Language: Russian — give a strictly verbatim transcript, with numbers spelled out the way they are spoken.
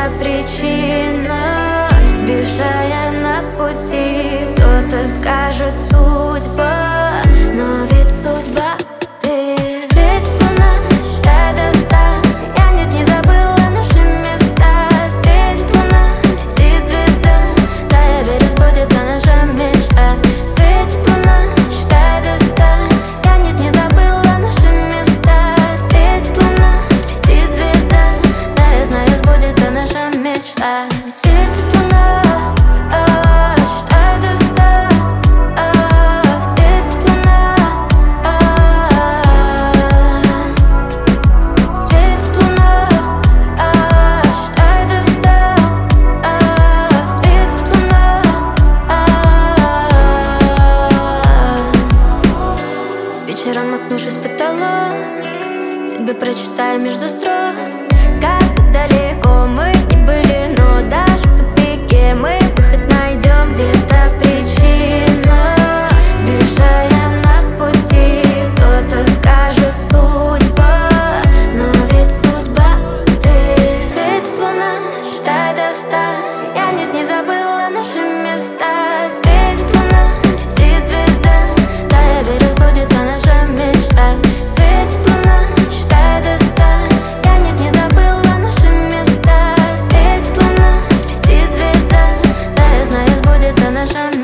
та причина, сбившая нас с пути. Кто-то скажет судьба, но ведь судьба ты. Светит луна, считай до ста. Я нет, не забыла наши места. Светит луна, летит звезда. Да, я верю, сбудется наша мечта. Светит луна, считай до ста. Я нет, не забыла наши места. Светит луна, летит звезда. Да, я знаю, сбудется наша мечта. Светит луна, а, считай до ста. А, светит луна, а, светит луна, а, считай до ста. А, светит луна, а. Вечером, наткнувшись в потолок, тебе прочитаю между строк, как далеко мы не были, но даже в тупике мы выход найдем. Где-то причина, сбившая нас с пути. Кто-то скажет судьба, но ведь судьба ты. Светит луна, считай до ста. Я нет, не забыла наши места. Светит луна, летит звезда. Да, я верю, сбудется наша мечта. Светит луна, считай до ста. Я нет, не забыла наши места. Светит луна, летит звезда. Да, я знаю, сбудется наша мечта.